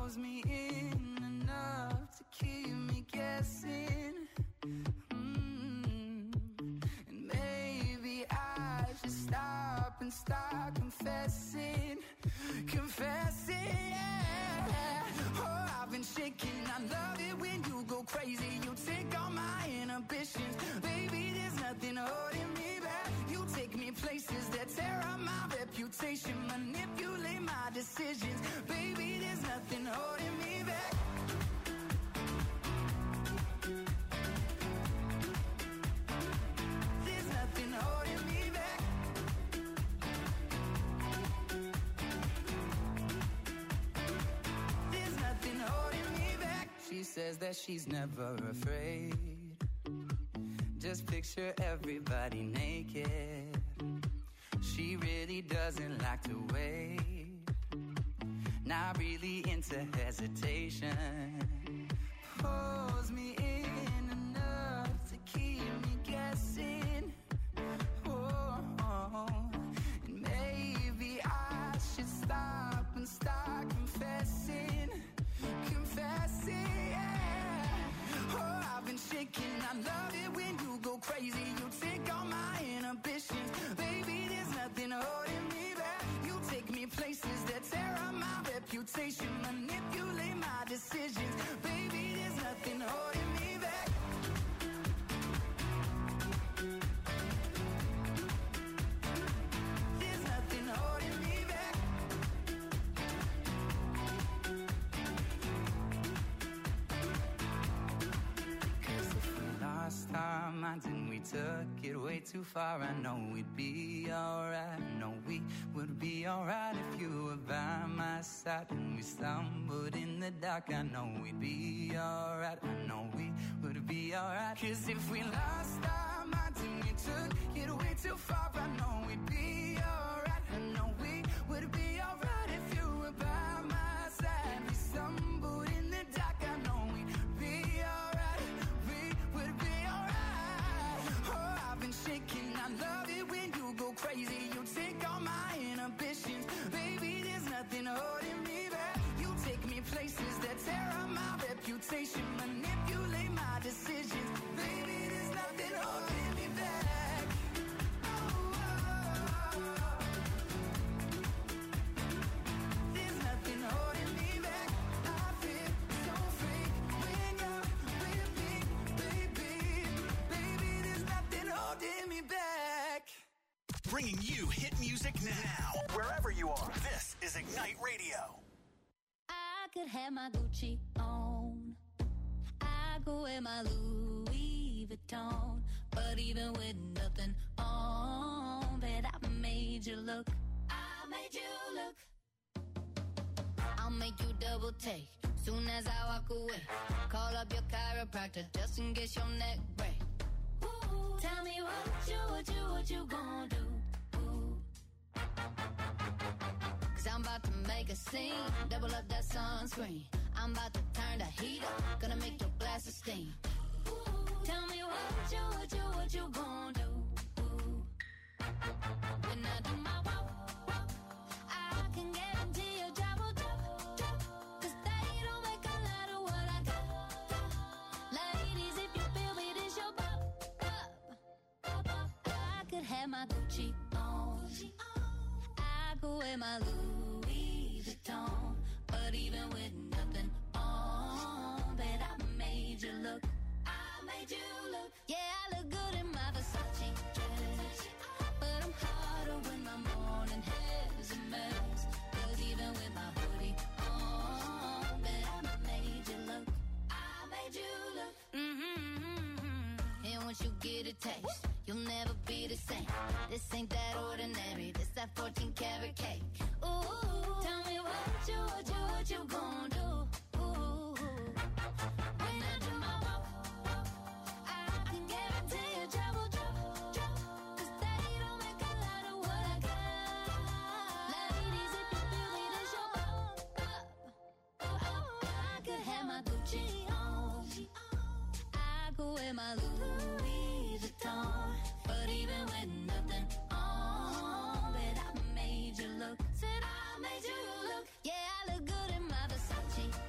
pulls me in enough to keep me guessing. And maybe I should stop and start confessing. Yeah. Oh, I've been shaking. I love it when you go crazy. You take all my inhibitions. Baby, there's nothing holding me back. You take me places that tear up my reputation. Manipulate my decisions. Baby, there's nothing holding me back. There's nothing holding me back. There's nothing holding me back. She says that she's never afraid. Just picture everybody naked. She really doesn't like to wait. Not really into hesitation. Pulls me in enough to keep me guessing. Oh, and maybe I should stop and start confessing. Yeah. Oh, I've been shaking. I love it when you go crazy. You take all my inhibitions. Baby, there's nothing holding me back. You take me places that tear up my reputation. Manipulate my decisions. Baby, there's nothing holding me back. There's nothing holding me back. Cause if we lost our minds and we took it way too far, I know we'd be alright. I know we would be alright if you were by my side. And we stumbled in the dark, I know we'd be alright. I know we would be alright. Cause if we lost our minds and we took it way too far, I know we'd be alright. I know we would be alright if you were by my side. We stumbled in the dark, I know we'd be alright. We would be alright. Oh, I've been shaking. I love it when you go crazy. You take all my inhibitions. Baby, there's nothing holding me back. You take me places that tear up my reputation. Manipulate my decisions. Baby, there's nothing holding me back. Oh, there's nothing holding me back. I feel so free when you're with me, baby. Baby, there's nothing holding me back. Bringing you hit music now. Wherever you are, this is Ignite Radio. I could have my Gucci on. I go wear my Louis Vuitton. But even with nothing on, bet I made you look. I made you look. I'll make you double take soon as I walk away. Call up your chiropractor just in case your neck break. Ooh, tell me what you gonna do? Cause I'm about to make a scene. Double up that sunscreen. I'm about to turn the heat up. Gonna make your glasses steam. Ooh, tell me what you gonna do? When I do my walk, I can guarantee your job will drop. Cause they don't make a lot of what I got. Ladies, if you feel me, this your pop. I could have my Gucci on. I could wear my Louis Vuitton. But even with nothing on, bet I made you look. I made you look. Yeah, I look good in my Versace dress. But I'm hotter when my morning hair's a mess. Cause even with my hoodie on, bet I made you look. I made you look. And once you get a taste, you'll never be the same. This ain't that ordinary. This that 14 karat cake. Ooh, tell me what you gonna do? Ooh, when I do my walk, I can guarantee your job will drop. Cause they don't make a lot of what I got. Ladies, if you feel me, this your I could have my Gucci on. I could wear my Louis Vuitton. But even with nothing on, bet I made you look. Said I made you look. Yeah, I look good in my Versace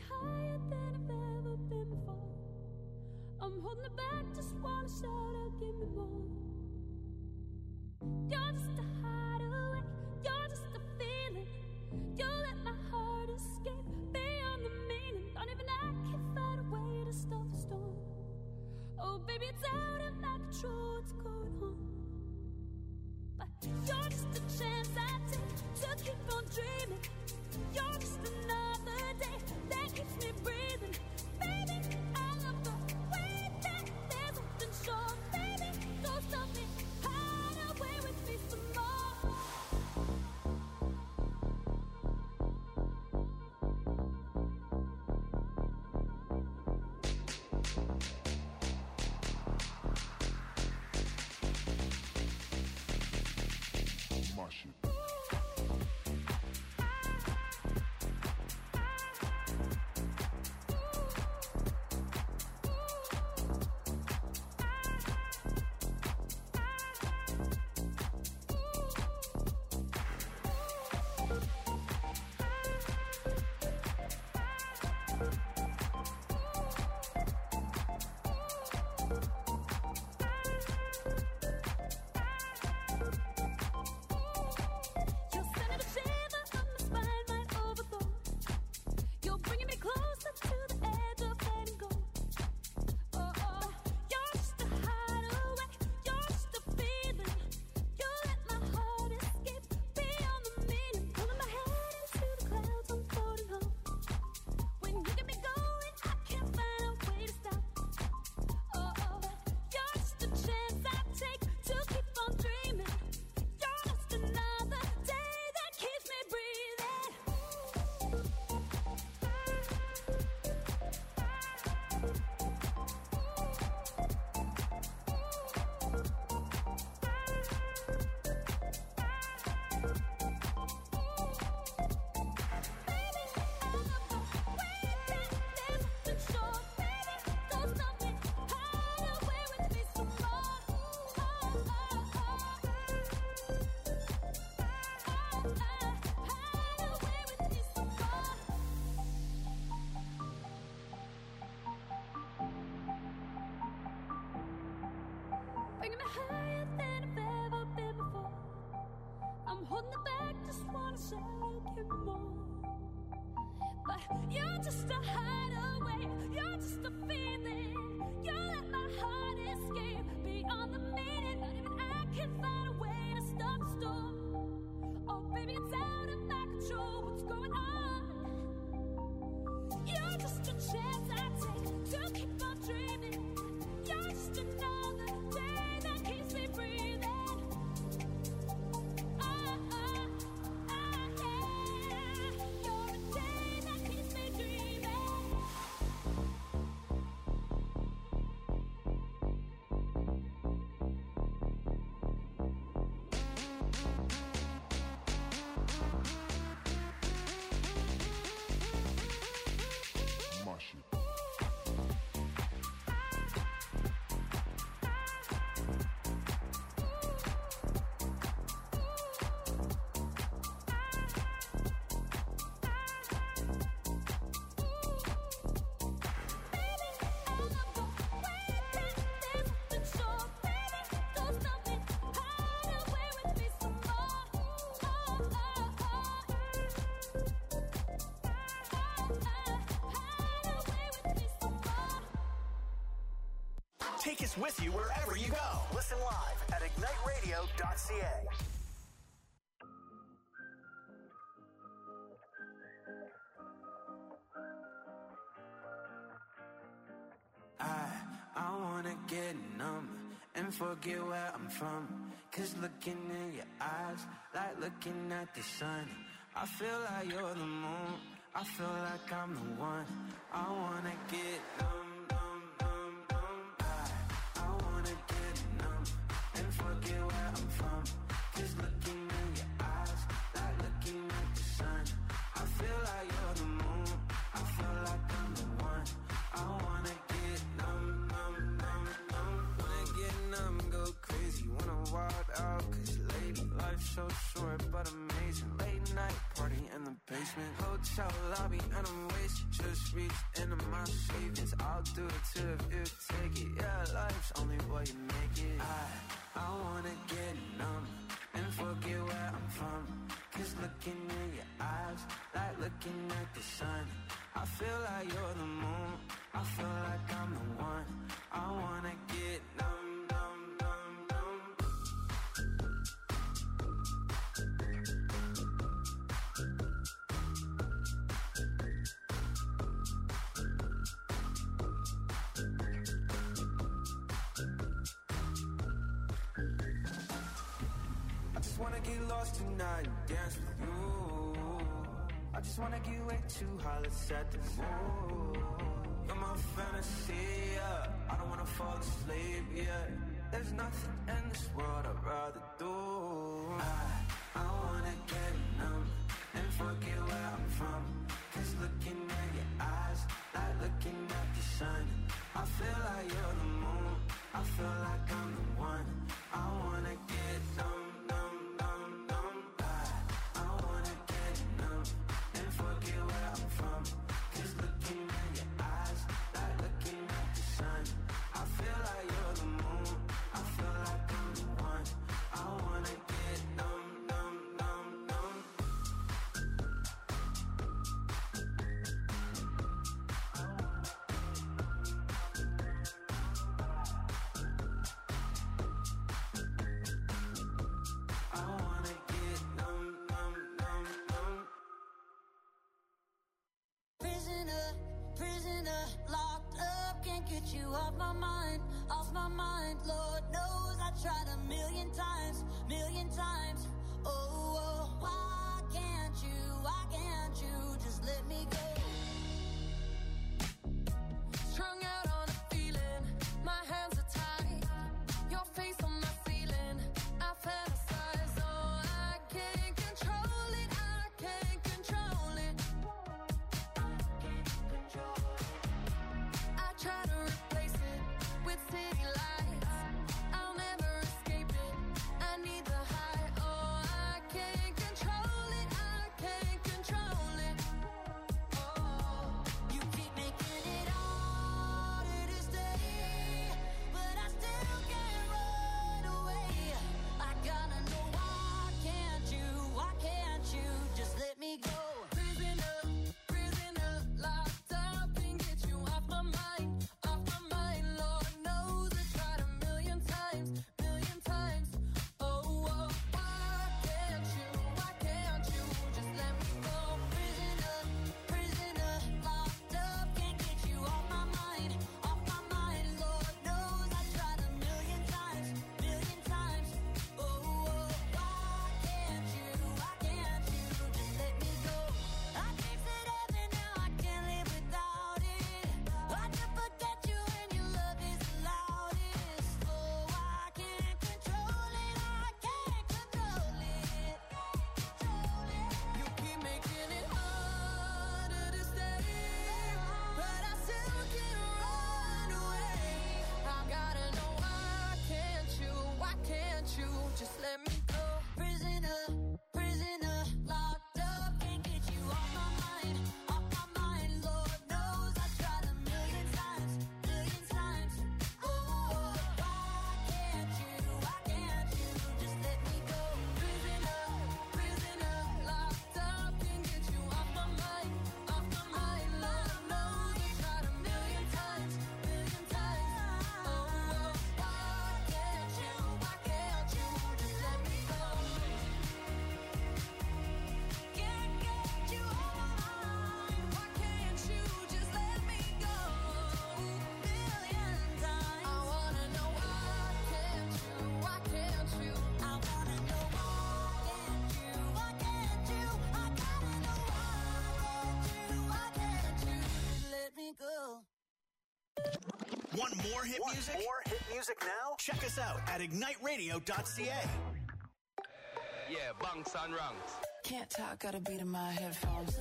higher than I've ever been before. I'm holding it back, just wanna shout out, give me more. You're just a hideaway, you're just a feeling. You let my heart escape beyond the meaning. Don't even I can find a way to stop the storm. Oh baby, it's out of my control, what's going on? But you're just a chance I take to keep on dreaming. You're just another day that keeps me breathing. Baby, I love the way that there's something short. Baby, don't stop me, hide away with me some more. My shit. Bringing me higher than I've ever been before. I'm holding it back, just wanna shout, give me more. But you're just a hideaway, you're just a feeling. You let my heart escape beyond the meaning. Not even I can find a way to stop the storm. Oh baby, it's out of my control, what's going on? You're just a chance I take to keep on dreaming. You're just another day that keeps me breathing. Yeah. You're a day that keeps me dreaming. My shit. Take us with you wherever you go. Listen live at igniteradio.ca. I wanna get numb and forget where I'm from. Cause looking in your eyes, like looking at the sun. I feel like you're the moon, I feel like I'm the one. I wanna get numb, numb, numb, numb. I wanna get numb and forget where I'm from. Cause looking in your eyes, like looking at the sun. I feel like you're the moon, I feel like I'm the one. I wanna get numb, numb, numb, numb. Wanna get numb, go crazy, wanna wild out. Cause lady, life's so short but amazing. Late night, party in the basement. Hotel lobby and I'm wasted. Just reached into my savings. I'll do it too if you take it. Yeah, life's only what you make it. I wanna get numb and forget where I'm from. Cause looking in your eyes, like looking at the sun. I feel like you're the moon, I feel like I'm the one. I wanna get numb, numb, numb, numb. I just wanna get lost tonight and dance with you. I just wanna get way too high, let's set the mood. You're my fantasy, yeah. I don't wanna fall asleep, yeah. There's nothing in this world I'd rather do. I wanna get numb and forget where I'm from. Cause looking at your eyes, like looking at the sun. I feel like you're the moon, I feel like I'm the one. I wanna get numb. You off my mind, Lord knows I tried a million times. Oh, why can't you just let me go? Strung out on a feeling, my hands are tied. Your face on my ceiling, I fantasize. Oh, I can't control it, I try to replace it with city lights. I'll never escape it. I need the high. Oh, I can't control it. Oh, you keep making it harder to stay, but I still can't run away. I gotta know why can't you just let me go? Prisoner, locked up, can't get you off my mind. Lord knows I tried a million times. Oh, why can't you just let me go? Prisoner, locked up, can't get you off my mind. Lord knows I tried a million times. Oh, why can't you just let me go? I tasted heaven, now I can't live without it. I can forget you when your love is the loudest. Oh, I can't control it. You keep making it harder to stay, but I still can't run away. I gotta know why can't you just let me go? Prisoner, locked up, can't get you off my mind. Lord knows I tried a million times. Oh, why can't you just let me go? Prisoner, locked up, can't get you off my mind. Lord knows I tried a million times. Oh, why can't you just let me go? Can't get you off my mind. Why can't you just let me go? Million times. I wanna know why can't you? I wanna know why can't you? I gotta know why can't you just let me go? Want more hit music now? Check us out at igniteradio.ca. Yeah, bunks and ranks. Can't talk, got a beat in my headphones.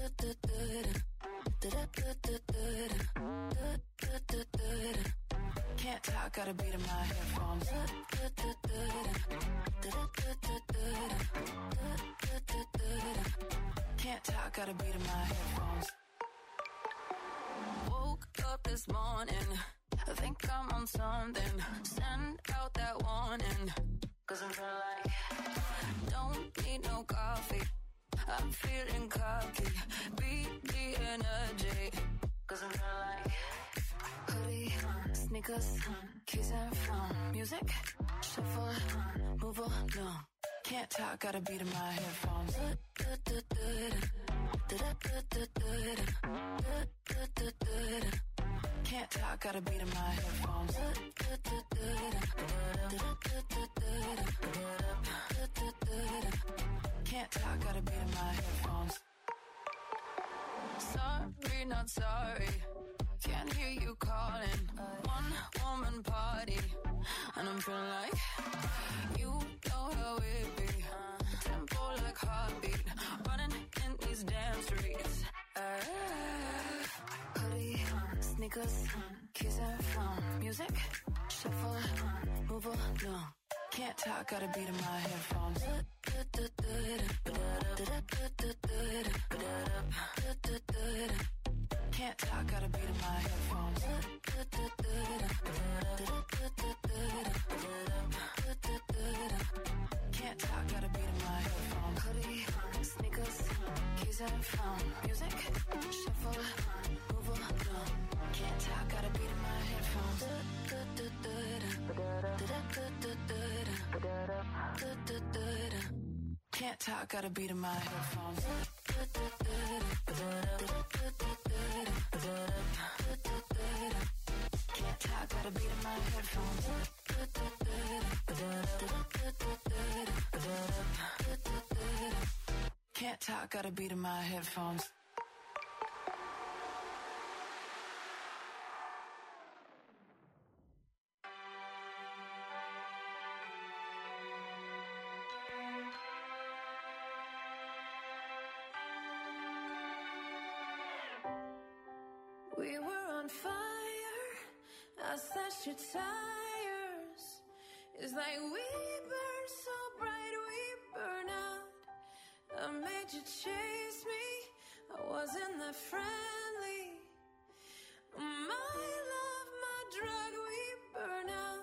Can't talk, got a beat in my headphones. talk got a beat in my headphones. Woke up this morning, I think I'm on something. Send out that warning, 'cause I'm feeling like don't need no coffee. I'm feeling cocky, beat the energy, 'cause I'm feeling like hoodie, sneakers, keys and phone, music, shuffle, move along. Can't talk, got a beat in my headphones. Can't talk, got a beat in my headphones. Can't talk, got a beat in my headphones. Sorry, not sorry. Can't hear you calling. One woman party, and I'm feeling like you know how it be. Tempo like heartbeat, running in these damn streets. Hoodie, sneakers, keys and phone, music, shuffle, move along. Can't talk, got a beat in my headphones. Can't talk, got a beat in my headphones. Can't talk, got a beat in my headphones. Hoodie, sneakers, keys and phone, music, shuffle, move along. Can't talk, got a beat in my headphones. Can't talk, got a beat in my headphones. Can't talk, got a beat in my headphones. Can't talk, got a beat in my headphones. We were on fire, I slashed your tires. It's like we burn so bright, we burn out. I made you chase me, I wasn't that friendly. My love, my drug, we burn out.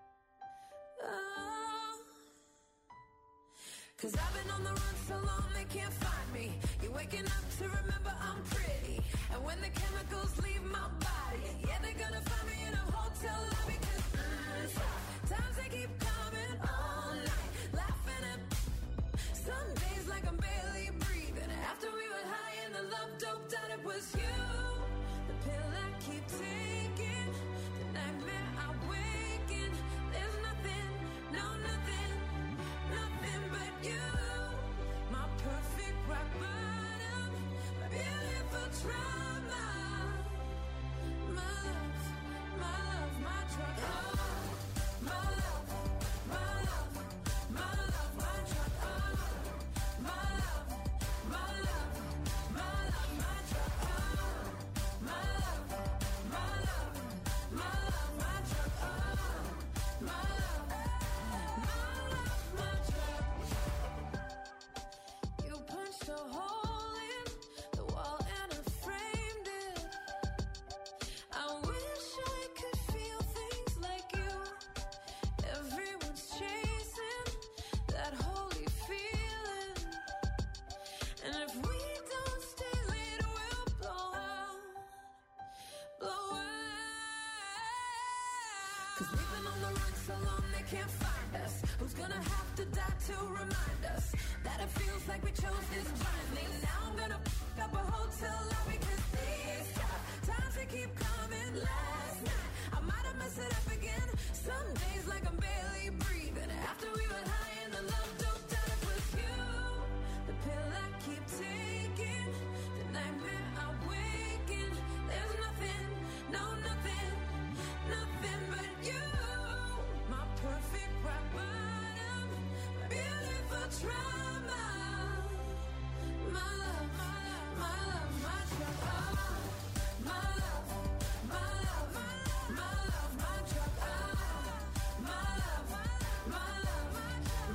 Oh. 'Cause I've been on the run so long they can't find me. You're waking up to remember I'm pretty. And when the chemicals leave my body, yeah, they're gonna find me in a hotel lobby. 'Cause times they keep coming all night, laughing at some days like I'm barely breathing. After we were high and the love doped out, it was you. The pill I keep taking, the nightmare I wake in. There's nothing, no nothing, nothing but you. My perfect rock bottom, my beautiful trauma. My love, my love, my drug. Oh, my love, my love, my love, my drug. Oh, my love, my love, my love, my drug. Oh, my love, my love, my love, my drug. Oh, my love, my drug. You punched a hole in the wall and I framed it. I wish I could feel things like you. Everyone's chasing that holy feeling. And if we don't stay lit, we'll blow out, blow out. 'Cause we've been on the run so long they can't find us. Who's gonna have to die to remind us that it feels like we chose this journey? Now I'm gonna f*** up a hotel lobby 'cause these times they keep coming. Last night I might have messed it up again. Some days like I'm barely breathing. After we were high and the love doped out, it was you. The pill I keep taking, the nightmare I wake in. There's nothing, no nothing, nothing but you. My perfect rock bottom, my beautiful trauma. My love, my love, my drug. Oh, my love, my love, my love, my drug. Oh, my love, my love, my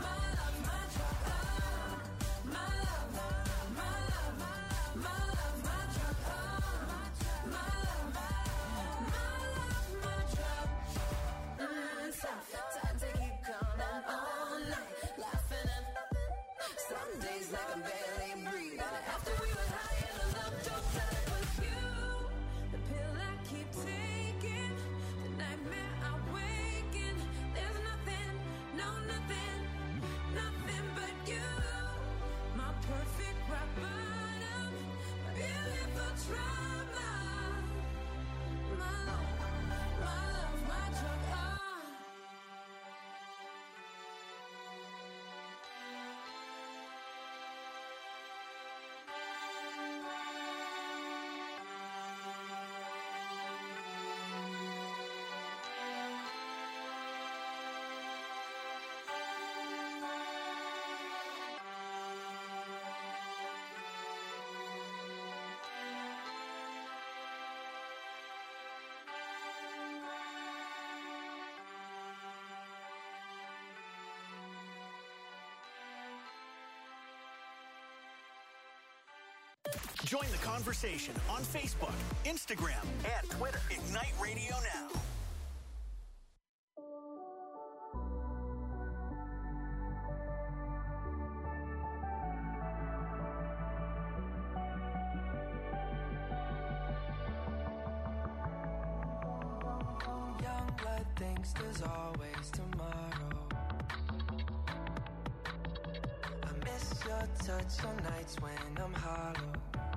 can barely breathe. And after we were high and the love don't die, but you, the pill I keep taking, the nightmare I waken. There's nothing, no nothing, nothing but you. My perfect rock bottom, my beautiful trauma. My love, my drug. Join the conversation on Facebook, Instagram, and Twitter. Ignite Radio Now. Young blood thinks there's always tomorrow. I miss your touch on nights when I'm hollow.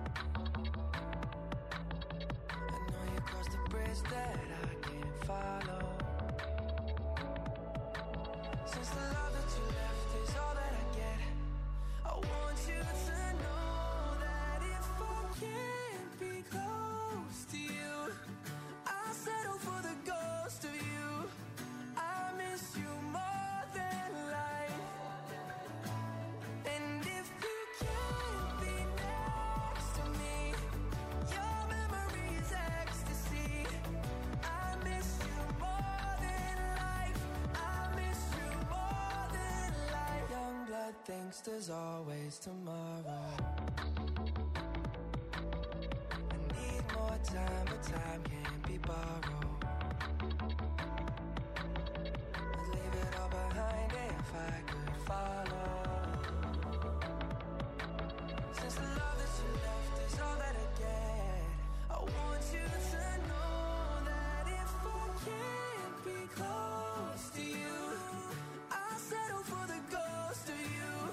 That I can't follow. Since the love that you left is all that I get, I want you to know that if I can't be close to you, I'll settle for the ghost of you. I miss you more than life. And if you can't be next to me, your memory is ecstasy. Thinks there's always tomorrow. I need more time, but time can't be borrowed. I'd leave it all behind if I could follow. Since the love that you left is all that I get, I want you to know that if I can't be close to you, I'll settle for the ghost of you.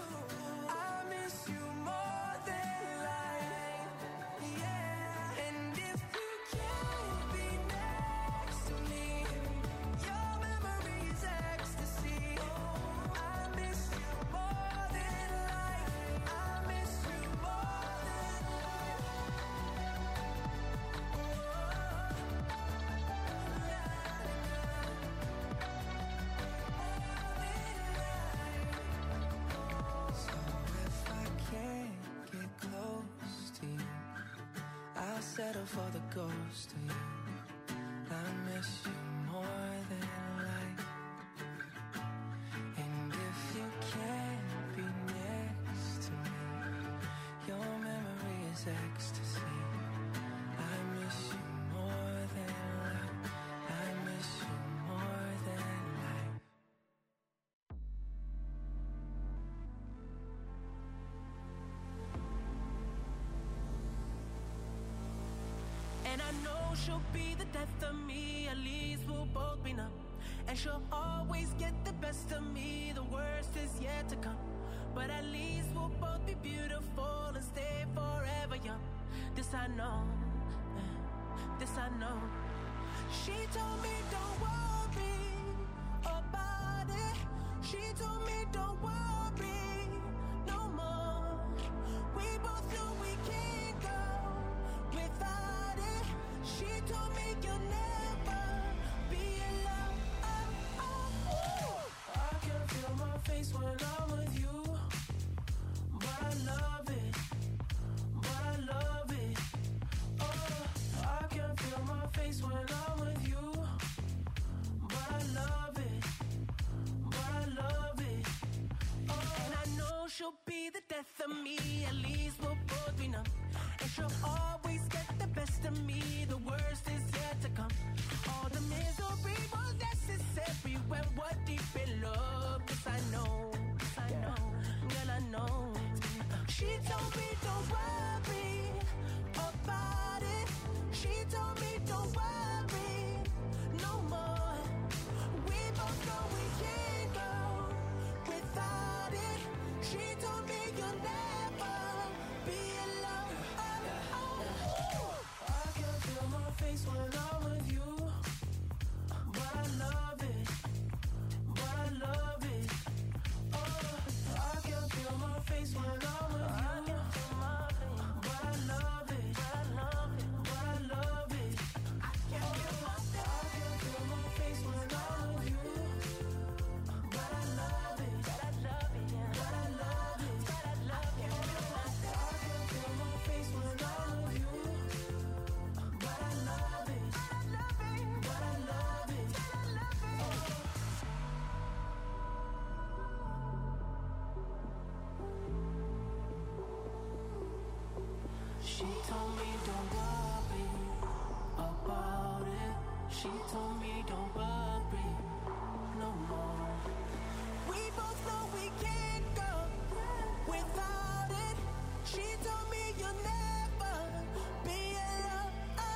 Settle for the ghost of you. I miss you more than life. And if you can't be next to me, your memory is ecstasy. I miss you more than life. I miss you more than life. And I know she'll be the death of me, at least we'll both be numb. And she'll always get the best of me, the worst is yet to come. But at least we'll both be beautiful and stay forever young. This I know, this I know. She told me don't worry about it. She told me don't worry no more. We both know we can't go without it. She told me you'll never be alone. I can feel my face when I'm with you, but I love it, but I love it. Oh, I can feel my face when I'm with you, but I love it, but I love it. Oh, and I know she'll be the death of me, at least we'll both be numb. And she'll always get the best of me, the worst is yet to come. All the misery was necessary when we're deep in love. Cause I know, girl I know. She told me don't worry about it. She told me don't worry no more. We both know we can't go without it. She told me you'll never be alone. I can feel my face when I'm with you, but I love it, but I love it. I can feel my face when I'm with you, but I love it, but I love it, but I love it. I can feel my face when I'm with you, but I love it, but I love it, but I love it, but I love it. I can feel my face when I'm with you, but I love it, but I love it, but I love it, but I love it. She told me don't worry about it. She told me don't worry no more. We both know we can't go without it. She told me you'll never be alone.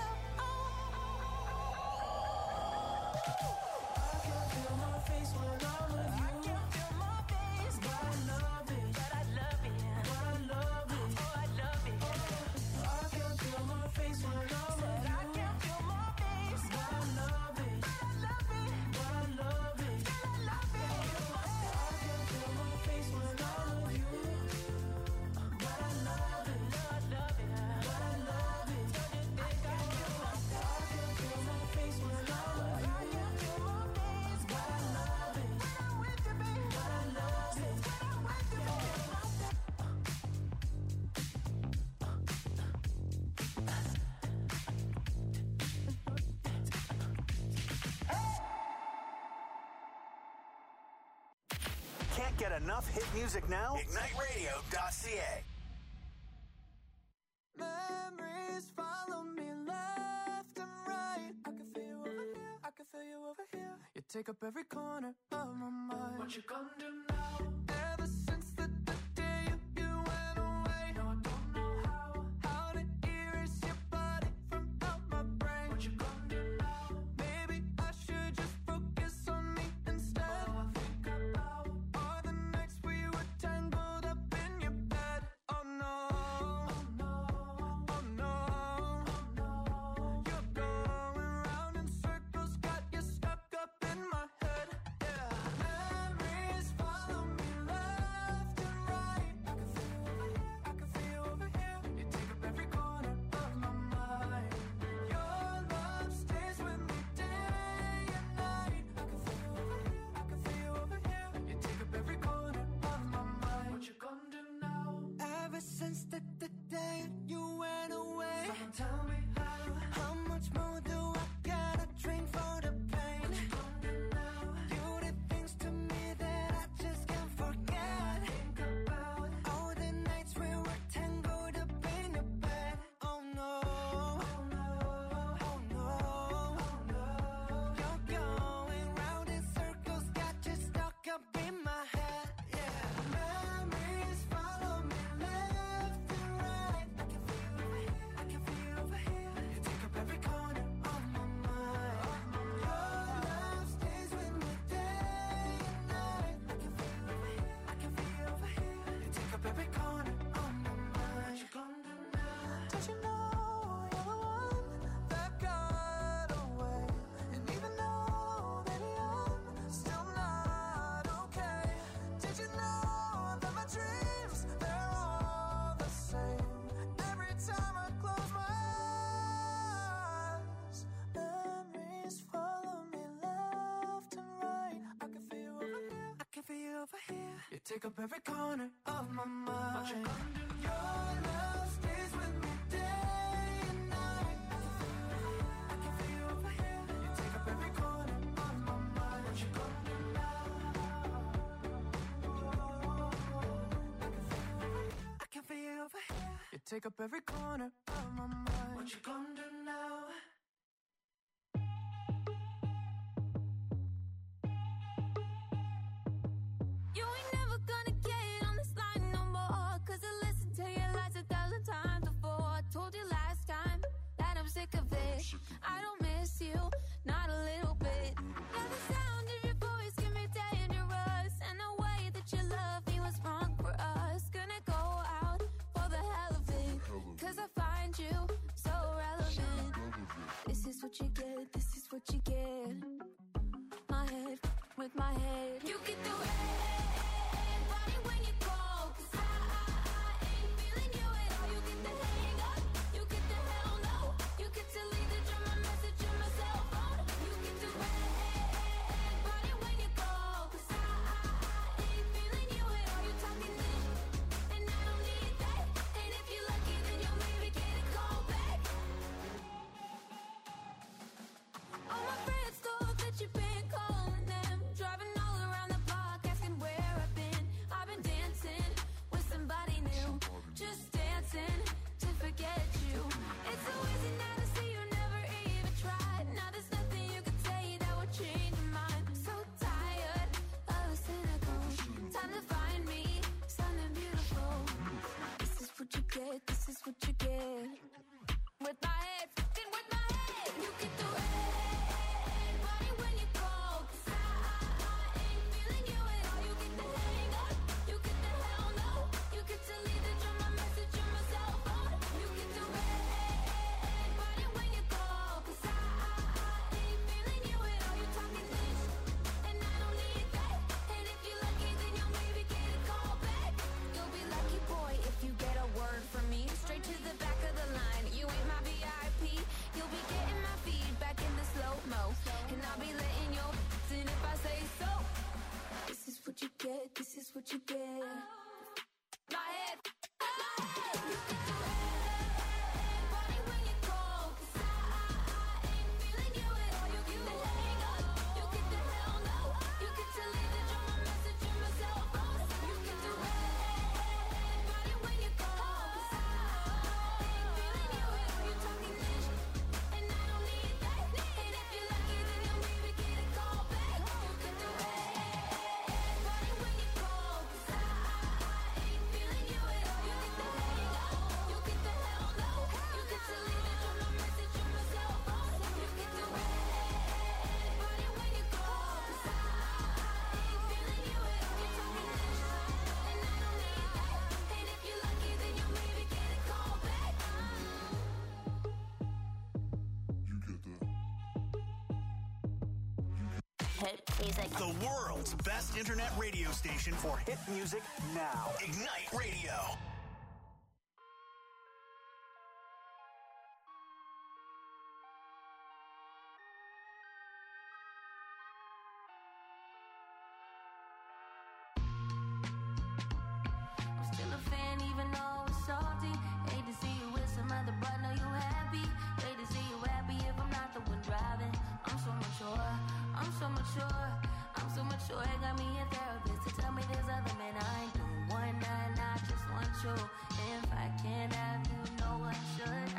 I can feel my face when I'm with you. I can feel my face, but I love it, but I love it, but I love it, oh I love it. I can feel my face when I'm with you. I can feel my face, but I love it, but I love it, but I love it, but I love it. I can feel my face when I'm with you, but I love it, but I love it, but I love it. I can feel my face when I'm with you. I can feel my face, but I love it, when I'm with you, baby, but I love it, when I'm with you, baby. Can't get enough hit music now? IgniteRadio.ca. Memories follow me left and right. I can feel you over here, I can feel you over here. You take up every corner of my mind. What you gonna do now? Ever since the day you went away, no, I don't know how to erase your body from out my brain. What you gonna do now? Maybe I should just focus on me instead. All I think about are the nights we were tangled up in your bed. Oh no, oh no, oh no, oh no. You're going round in circles, got you stuck up in my head. Yeah, memories follow me left and right. I can feel you over here, I can feel you over here. You take up every corner of my mind. Your love stays with me day and night. I can feel you over here, I can feel you over here. You take up every corner of my mind. What you gonna do now? Ever since the day you went away, someone tell me how much more do I gotta drink for the pain? What you gonna do now? You did things to me that I just can't forget. Think about all the nights we were tangled up in your bed. Oh no, oh no, oh no, oh no. You're going round in circles, got you stuck up in my head. Yeah, memories follow me left and right. I can feel you over here, I can feel you over here. You take up every corner of my mind. Your love stays with me day and night. I can feel you over here, I can feel you over here. You take up every corner of my mind. What you gonna do now? Did you know you're the one that got away? And even though, baby, I'm still not okay. Did you know that my dreams, they're all the same? Every time I close my eyes, memories follow me left and right. I can feel you over here, I can feel you over here. You take up every corner of my mind. What you gonna do? Your love stays with me day and night. I can feel you over here, you take up every corner of my mind. What you gonna do now? I can feel you over here, you take up every corner of my mind. What you gonna do now? You ain't never gonna get on this line no more. 'Cause I listen to what you get. My head. You get to body when you call. 'Cause I ain't feeling you at all. You get the hang up. You get the hell no. You get to leave the drama message in my cell phone. You get to body when you call. 'Cause I ain't feeling you at all. You talking this, and I don't need that. And if you're lucky, then you'll maybe get a call back. You get the body when you call. 'Cause I ain't feeling you at all. You get the hang up. You get the hell no. You get to leave the drama message in my cell phone. You get the body when you call. 'Cause I ain't feeling you at all. You talking this, and I don't need that. And if you're lucky, then you'll maybe get a call back. Hit music. The world's best internet radio station for hit music now. Ignite Radio. I'm still a fan even though it's salty. Hate to see you with some other, but know you happy. Hate to see you happy if I'm not the one driving. I'm so mature, I'm so mature, I'm so mature. It got me a therapist to tell me there's other men I ain't doing one night, I just want you. If I can't have you, no one should.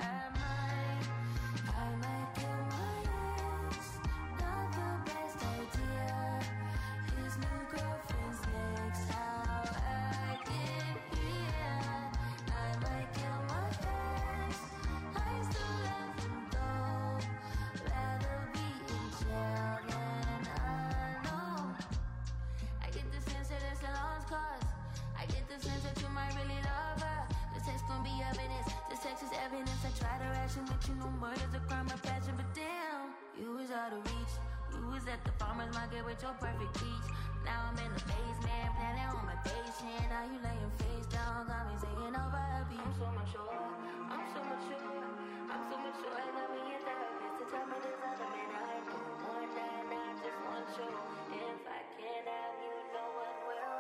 I might kill my ex. Not the best idea. His new girlfriend's next. How I get here. I might kill my ex. I still love him though. Rather be in jail than alone. I get the sense that it's a lost cause. I get the sense that you might really love her. This text gon' be evidence. This text is evidence. I try to ration with you, no murder's a crime of passion, but damn, you was out of reach. You was at the farmer's market with your perfect peach. Now I'm in the basement, planning on my patient. Now you laying face down, got me singing over a beat. I'm so mature, I'm so mature, I'm so mature. I got me a therapist to tell me there's other men I ain't doing one night, I just want you. If I can't have you, no one will.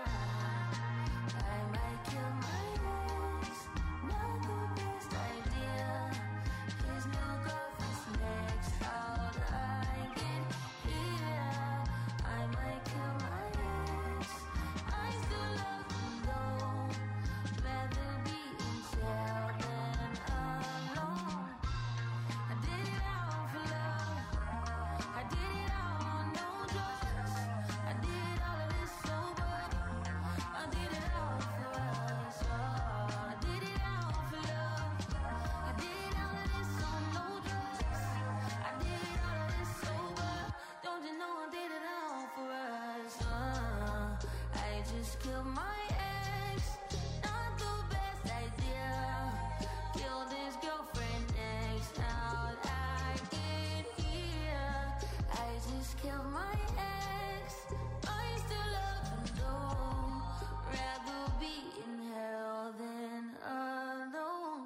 I might kill my ex, not the best idea. His new girlfriend's next. How'd I get here? I might kill my ex. I still love him though. Rather be in jail than alone. I did it all for love. I did it all on no drugs. I did all of this sober. I did it all for us. I did it all for love. I did all of this on no drugs. I did all of this sober. Don't you know I did it all for us? I just killed my ex. Not the best idea. Killed his girlfriend next. How'd I get here? I just killed my ex. I still love him though. Rather be in hell than alone.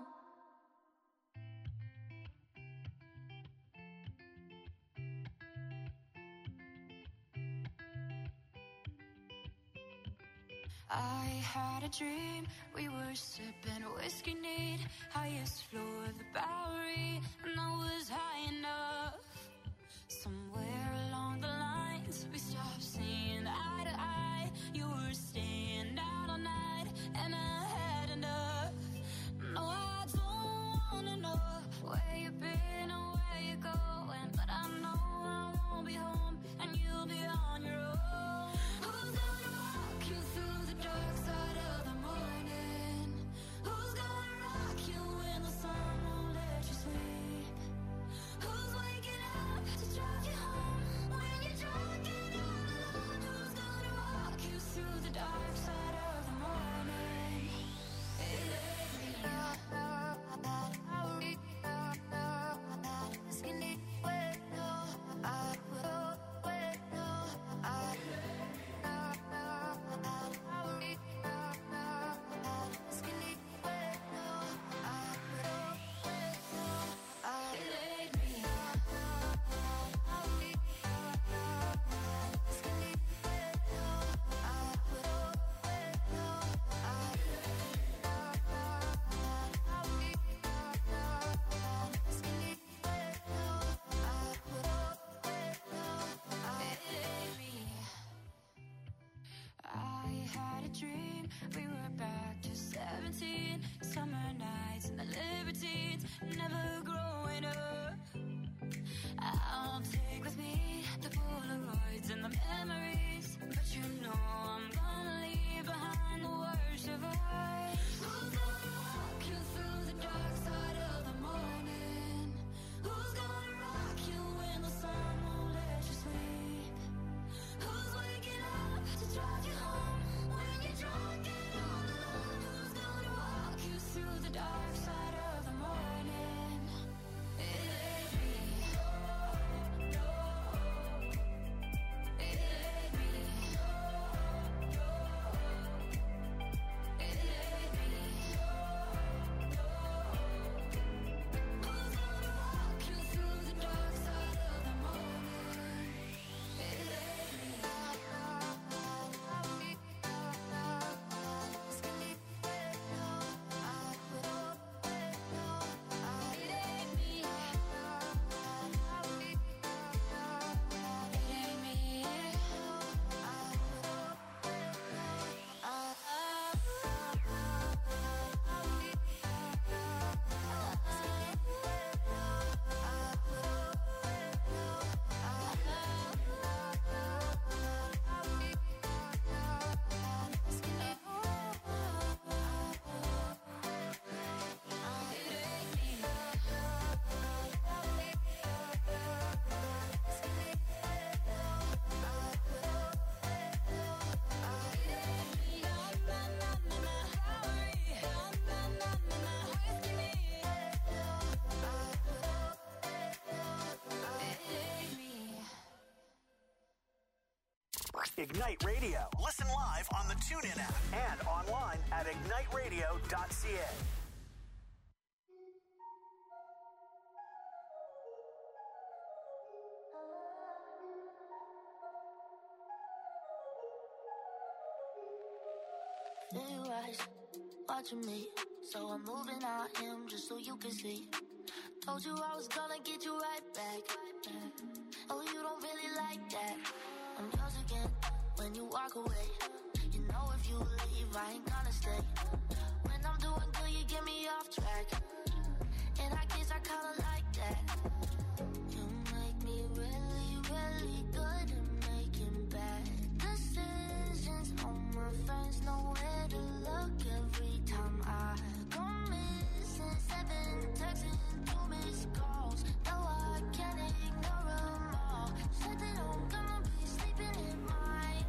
I had a dream, we were sipping whiskey neat, highest floor of the Bowery, and I was high enough. Somewhere along the lines, we stopped seeing eye to eye. You were staying out all night, and I had enough. No, I don't wanna know where you've been or where you're going, but I know I won't be home, and you'll be on your own. Who's gonna walk you through the dark side of the morning? Who's gonna rock you when the sun won't let you sleep? Who's waking up to drive you home when you're drunk and all alone? Who's gonna walk you through the dark and the libertines, never growing up. I'll take with me the Polaroids and the memories, but you know I'm gonna leave behind the worst of us. Who's gonna walk you through the dark side of the morning? Who's gonna rock you when the sun won't let you sleep? Who's waking up to drive you home when you're drunk and all alone? Who's gonna walk you through the dark side of the morning? It ain't me. It ain't me. It ain't me. Who's gonna walk you through the dark side of the morning? It ain't me. Ignite Radio. Listen live on the TuneIn app and online at igniteradio.ca. Blue eyes watching me, so I'm moving on him just so you can see. Told you I was gonna get you right back. Oh, you don't really like that. I'm yours again when you walk away. You know if you leave, I ain't gonna stay. When I'm doing good, you get me off track. And I guess I kinda like that. You make me really, really good at making bad decisions. All my friends know where to look every time I go missing. 7 texts and 2 missed calls. No, I can't ignore them all. Said that I'm gonna be sleeping in mine.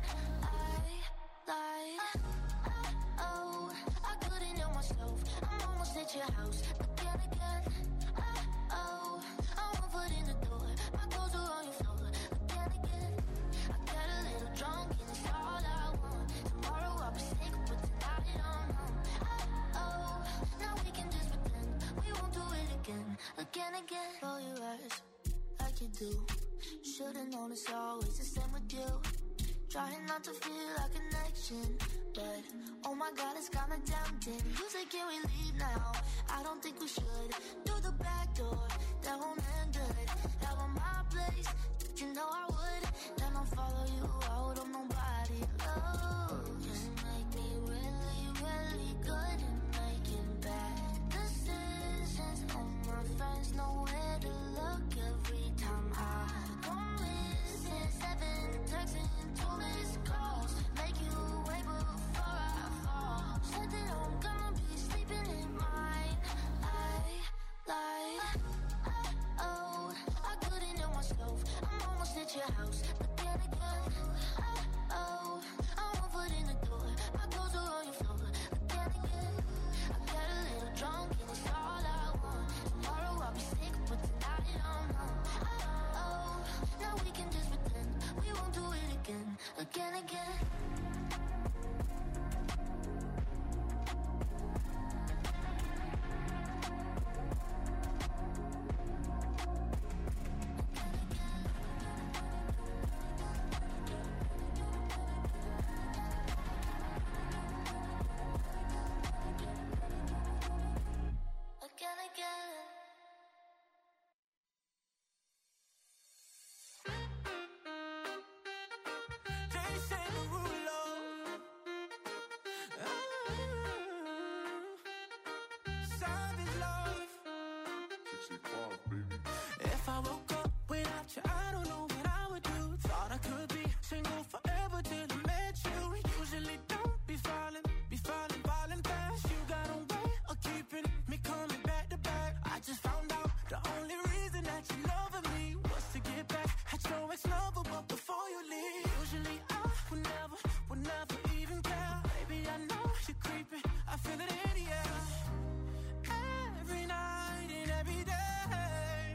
Oh, I couldn't know myself. I'm almost at your house, but then again, oh, I won't put in the door. My clothes are on your floor, but then again, I got a little drunk and it's all I want. Tomorrow I'll be sick, but tonight I'm home. Oh, now we can just pretend we won't do it again. Roll your eyes like you do. Should've known it's always the same with you. Trying not to feel a connection, but oh my God, it's kinda tempting. You say, can we leave now? I don't think we should. Through the back door, that won't end good. Out on my place, you know I would. Then I'll follow you out on nobody. Oh, you make me really, really good at making bad decisions. All my friends know where to look every time I go missing. 7 texts and 2 missed calls. Make you wait before I fall. Said that I'm gonna be sleeping in mine. Oh, I couldn't know myself. I'm almost at your house, but then again, oh, I won't put in the door. My clothes are on your floor, but then again, I got a little drunk and it's all I want. Tomorrow I'll be sick, but tonight I'm home. Oh, now we can just pretend we won't do it again. They say the sexy pop, baby. If I woke up without you, I don't know what I would do. Thought I could be single forever till I met you. Usually don't be falling fast. You got a way of keeping me coming back to back. I just found out the only reason that you loving me was to get back at your ex-lover, but before you leave, usually I would never even care. Baby, I know you're creeping, I feel it in the air. Every night and every day,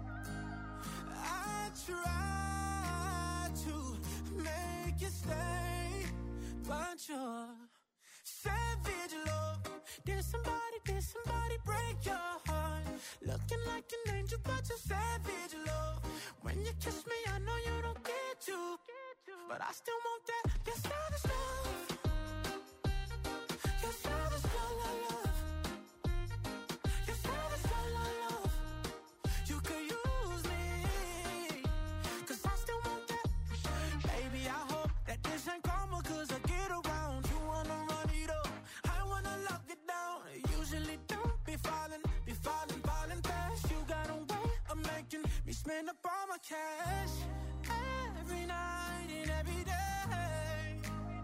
I try to make you stay, but you're savage love. Did somebody break your heart? Looking like an angel, but you're savage love. When you kiss me, I know you don't get to, but I still want that. You're savage love. You're savage love, love. You're savage love, love. You could use me, 'cause I still want that. Baby, I hope that this ain't karma, 'cause I get around. You wanna run it up, I wanna lock it down. Usually don't be falling fast. You got a way of making me spend up all my cash. Every night and every day,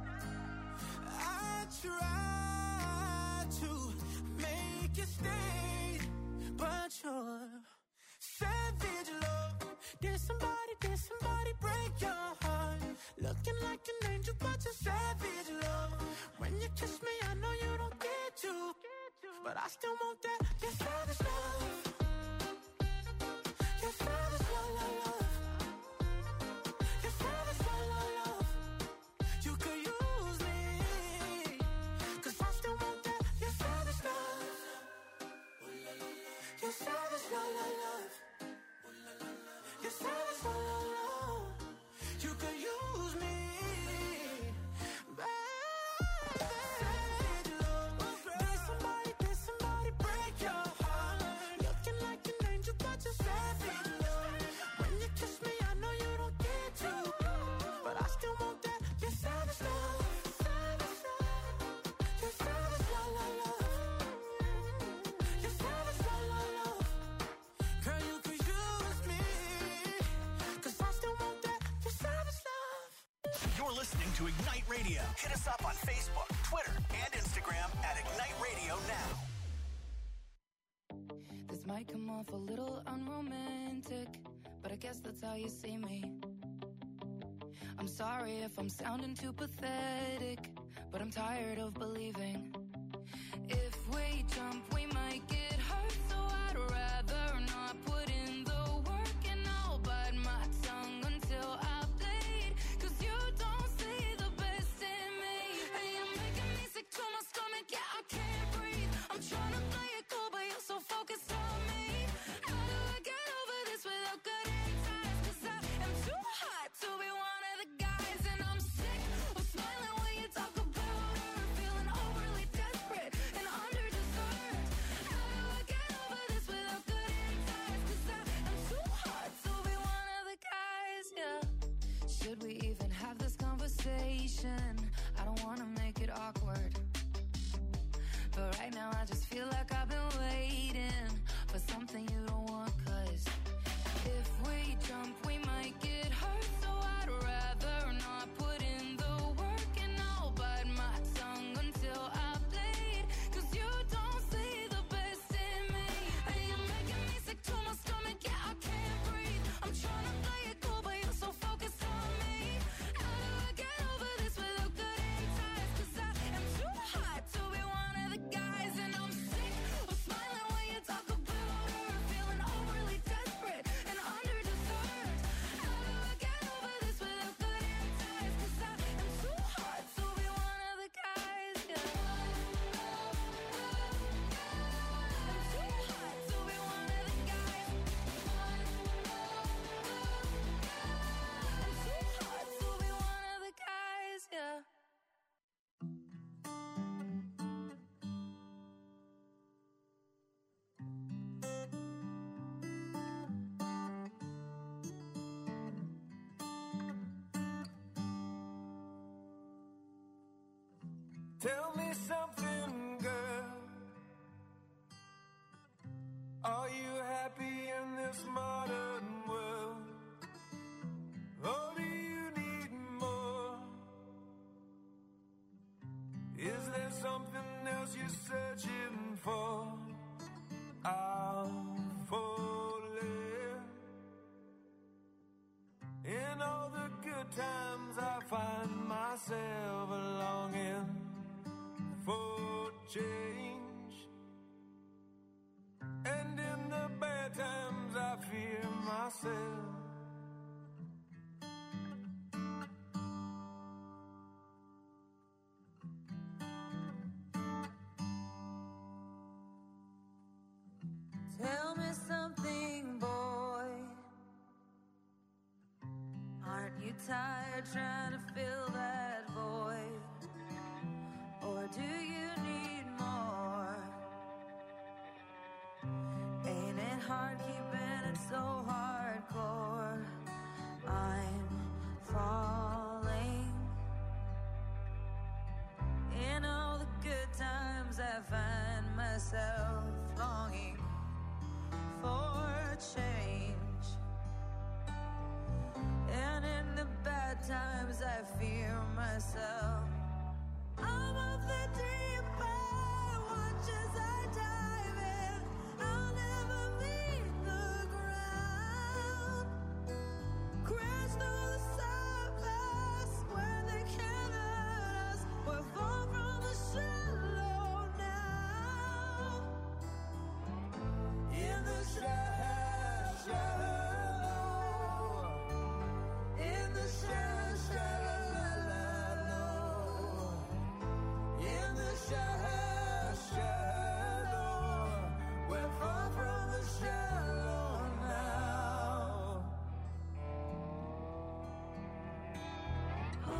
I try to make you stay, but you're savage love. Did somebody break your heart? Looking like an angel, but you're savage love. When you kiss me, I know you don't get to, but I still want that. You're savage love. You're savage love, love. You're savage love, love. You could use me, 'cause I still want that. You're savage love. You're savage love, love. You're savage love, love. You could use me, baby. Savage love. Did somebody break your heart? Looking like an angel, but you're savage love. When you kiss me, I know you don't get to, but I still want that. You're savage love. You're savage love, love. You're savage love, love. Girl, you could use me, 'cause I still want that. You're savage love. You're listening to Ignite Radio. Hit us up on Facebook, Twitter, and Instagram at Ignite Radio Now. This might come off a little unromantic, but I guess that's how you see me. I'm sorry if I'm sounding too pathetic, but I'm tired of believing. If we jump, we might get hurt, so I'd rather not put in the work, and I'll bite my tongue until I bleed, 'cause you don't see the best in me. And you're making me sick to my stomach, yeah, I can't breathe. I'm trying to play it cool, but you're so focused on me. How do I get over this without cutting ties? 'Cause I am too hot to be one of the guys, and I'm sick of smiling when you talk about her, feeling overly desperate and under-deserved. How do I get over this without cutting ties? 'Cause I am too hot to be one of the guys, yeah. Should we even have this conversation? I don't wanna make it awkward, but right now I just feel like I've been waiting for something you don't want, 'cause if we jump, we might get hurt, so I'd rather not put in the work, and I'll bite my tongue until I bleed, 'cause you don't see the best in me. And you're making me sick to my stomach, yeah, I can't breathe. I'm trying to play it cool, but you're so focused on me. How do I get over this without cutting ties? 'Cause I am too hot to be one of the guys, and I'm sick of smiling when you talk about her, feeling overly desperate and under-deserved. How do I get over this without cutting ties? 'Cause I am too hot to be one of the guys, yeah. I'm too hot to be one of the guys. I'm too hot to be one of the guys, yeah. Tell me something, girl. Are you happy? this modern world? Or do you need more? Is there something else you're searching for? I'm falling. In all the good times I find myself longing for change. And in the bad times I fear myself. Tell me something, boy. Aren't you tired trying to fill that void? Or do you need more? Ain't it hard keeping it so hardcore? I'm falling. In all the good times I find myself longing for change. And in the bad times I fear myself. I'm of the deep end, watch as I dive in. I'll never leave the ground. Crash through the surface where they can't hurt us. We're far from the shallow now. In the shallow, in the shallow, in the shallow, we're far from the shallow now. Oh,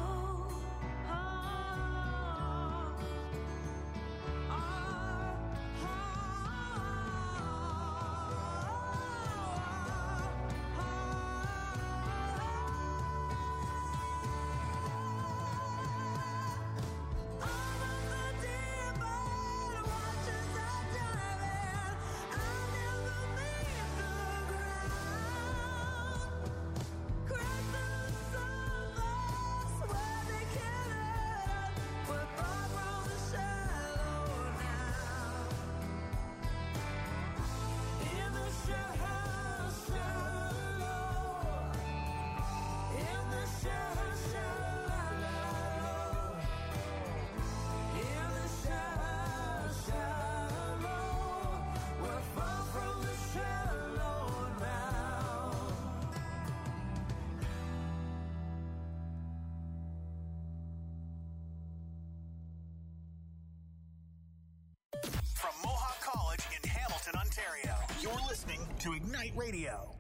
From Mohawk College in Hamilton, Ontario, you're listening to Ignite Radio.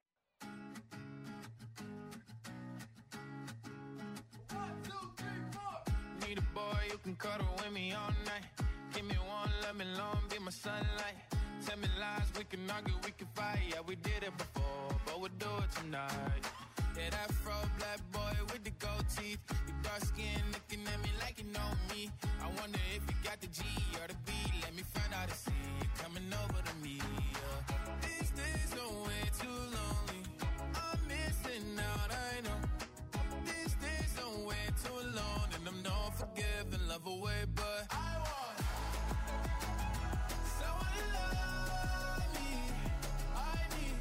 Need a boy you can cuddle with me all night. Give me one, let me long, be my sunlight. Tell me lies, we can argue, we can fight. Yeah, we did it before, but we'll do it tonight. Yeah, that fro black boy with the gold teeth. Your dark skin looking at me like you know me. I wonder if you got the G or the B. Let me find out and see you coming over to me. Yeah. These days are way too lonely. I'm missing out, I know. These days are way too long, and I'm not forgiving, love away, but I want someone to love me. I need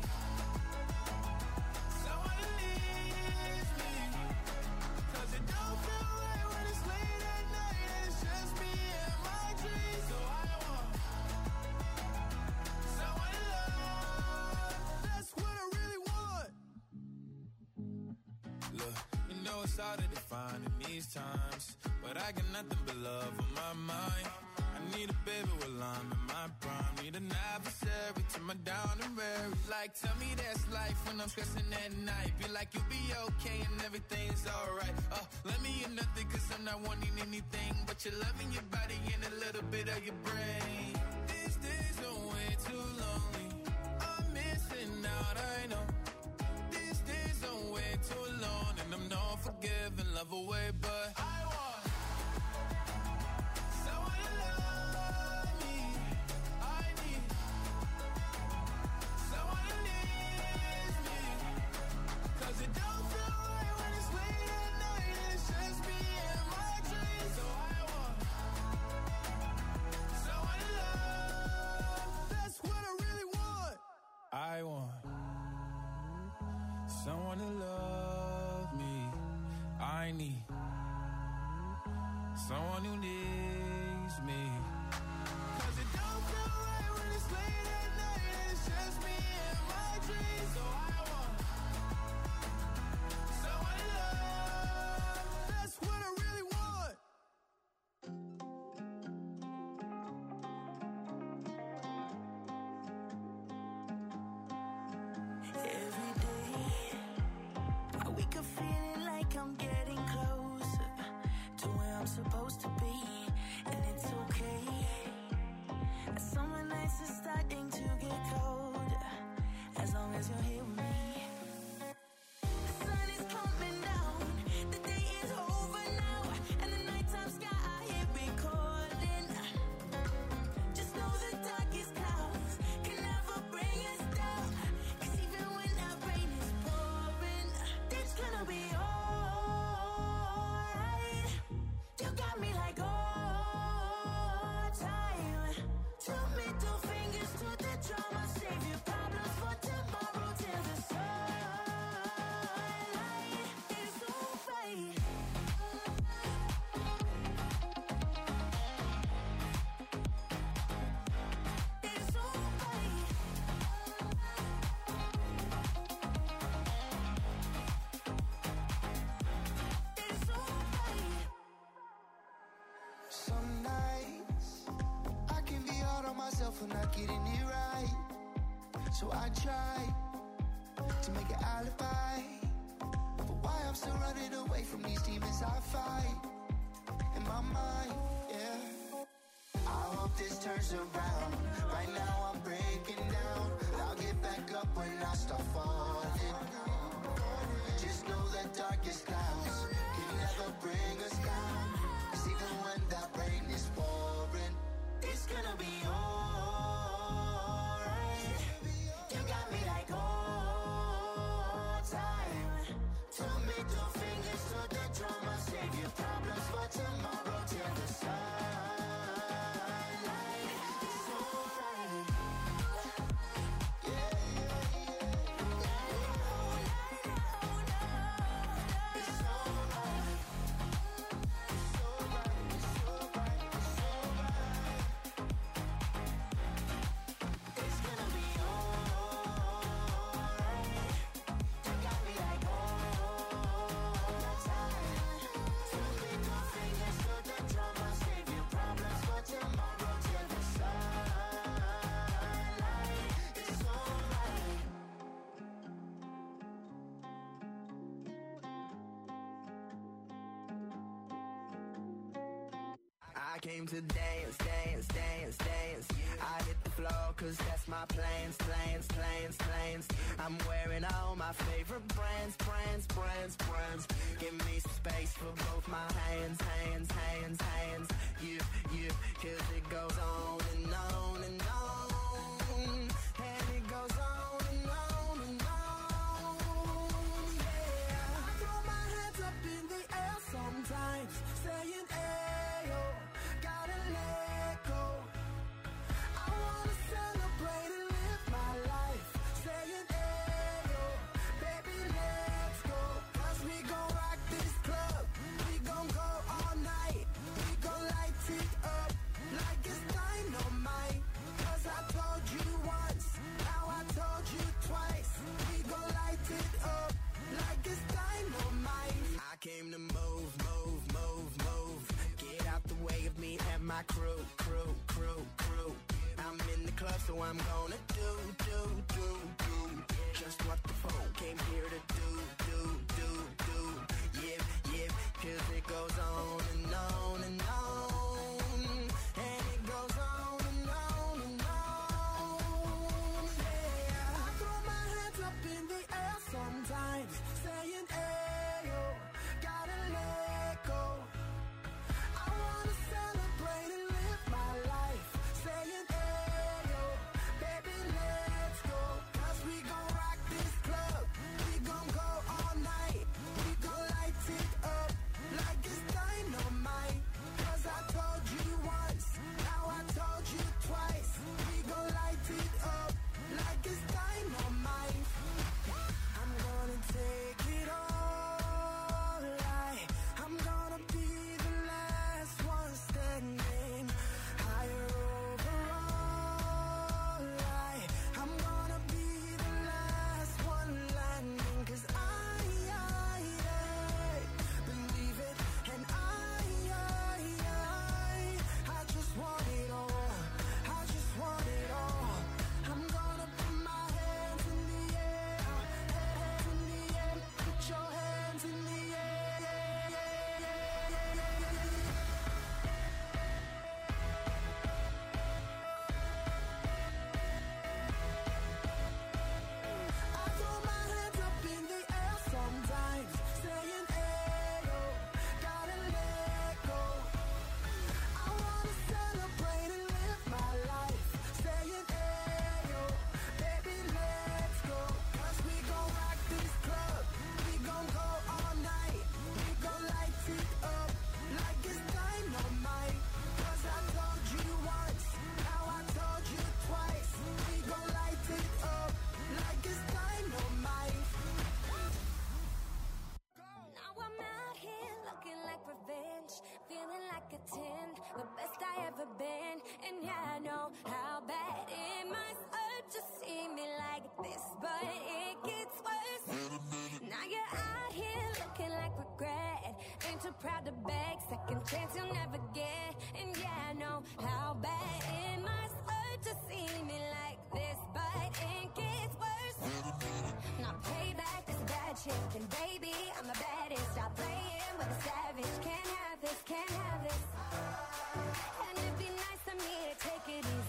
someone to leave me. 'Cause it don't feel right when it's late at night and it's just me and my dreams. So I want someone to love. That's what I really want. Look, you know it's hard to define in these times, but I got nothing but love on my mind. I need a baby while I'm in my prime. Need an adversary to my down and weary. Like, tell me that's life when I'm stressing at night. Be like, you'll be okay and everything's alright. Let me in nothing 'cause I'm not wanting anything but your love and your body and a little bit of your brain. These days are way too lonely. I'm missing out, I know. These days are way too long, and I'm not forgiving, love away, but I want someone to love me. I need someone to leave someone who needs me. 'Cause it don't feel right when it's late at night and it's just me and my dreams. So I want someone to love. That's what I really want. Every day, I wake up feeling like I'm getting closer to where I'm supposed to be, and it's okay. Summer nights are starting to get colder, as long as you're here with me. The sun is coming down, the day is over now, and the nighttime sky here recording. Just know the darkest clouds can never bring us down, 'cause even when that rain is pouring, it's gonna be alright. You got me like all time. Two middle fingers to the drama, save your problems for tomorrow till the sunlight is alright. It's alright. It's alright. Some nights I can be hard on myself for not getting it right. So I try to make an alibi for why I'm still running away from these demons I fight in my mind, yeah. I hope this turns around. Right now I'm breaking down. I'll get back up when I start falling. Just know the darkest clouds can never bring us down. 'Cause even when that rain is pouring, it's gonna be alright. You got me like all time. Two middle fingers to the drama, save your problems for tomorrow till the sunlight. It's alright. Yeah, yeah, yeah. It's alright. It's alright. It's alright. It's alright. It's gonna be alright. You got me like all time. Two middle fingers to the drama, save your problems for tomorrow till the sunlight. It's alright. I came to dance, dance, dance, dance. I hit the floor 'cause that's my plans, plans, plans, plans. I'm wearing all my favorite brands, brands, brands, brands. Give me some space for both my hands, hands, hands, hands. You, 'cause it goes on and on and on. And it goes on and on and on. Yeah. I throw my hands up in the air sometimes, saying, ayo, gotta let go. I wanna celebrate and live my life, saying, ayo, baby, let's go. 'Cause we gon' rock this club, we gon' go all night, we gon' light it up like it's dynamite. 'Cause I told you once, now I told you twice, we gon' light it up like it's dynamite. I came to move, move, move, move. Get out the way of me and my crew, crew, crew, crew. I'm in the club, so I'm gonna do, do, do, do. Just what the phone came here to do, do, do, do. Yeah, yeah, 'cause it goes on and on.